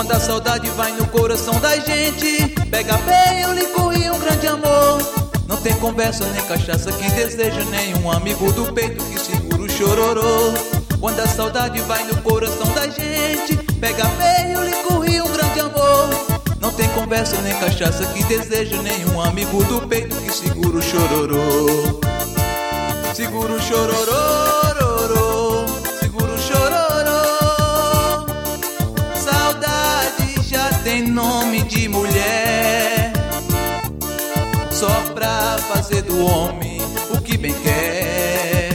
Quando a saudade vai no coração da gente, pega bem o licor e um grande amor. Não tem conversa nem cachaça que deseja, nenhum amigo do peito que segura o chororô. Quando a saudade vai no coração da gente, pega bem o licor e um grande amor. Não tem conversa nem cachaça que deseja, nenhum amigo do peito que segura o chororô. Segura o chororô, segura o chororô. Saudade já tem nome de mulher, só pra fazer do homem o que bem quer.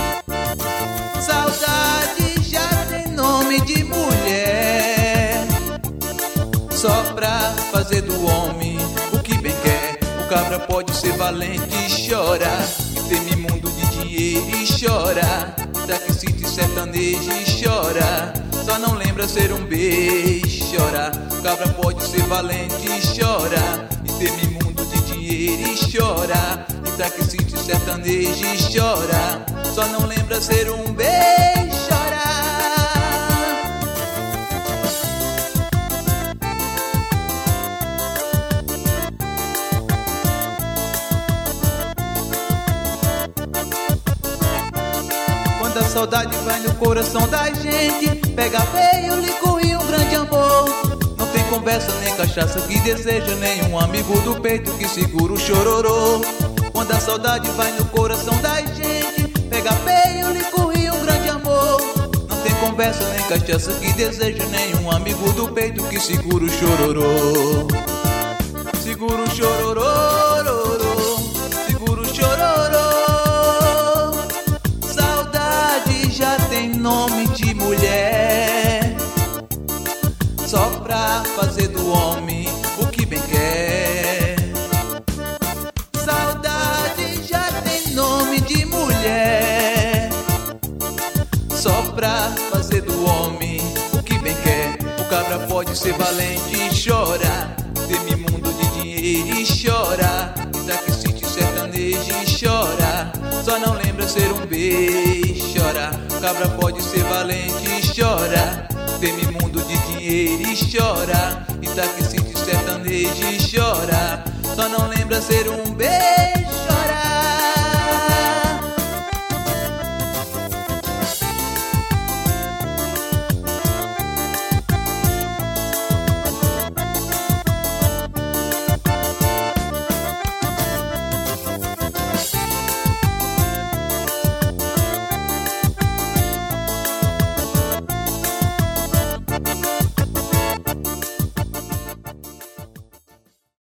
Saudade já tem nome de mulher, só pra fazer do homem o que bem quer. O cabra pode ser valente e chorar, teme mundo de dinheiro e chora, taxista sertanejo e chora, só não lembra ser um beijo, chora. O cabra pode ser valente e chora, e teme mundo de dinheiro e chora, e taxista sertanejo e chora, só não lembra ser um beijo, chora. Quando a saudade vai no coração da gente, pega bem o licor e um grande amor. Não tem conversa nem cachaça que deseja, nenhum amigo do peito que segura o chororô. Quando a saudade vai no coração da gente, pega bem o licor e um grande amor. Não tem conversa nem cachaça que deseja, nenhum amigo do peito que segura o chororô. Segura o chororô, segura o chororô. Já tem nome de mulher, só pra fazer do homem o que bem quer. Saudade já tem nome de mulher, só pra fazer do homem o que bem quer. O cabra pode ser valente e chora, teme mundo de dinheiro e chora, e taxista sertanejo e chora, só não lembra ser um beijo, chora. O cabra pode ser valente e chora, teme mundo de dinheiro e chora, e taxista sertanejo e chora, só não lembra ser um beijo.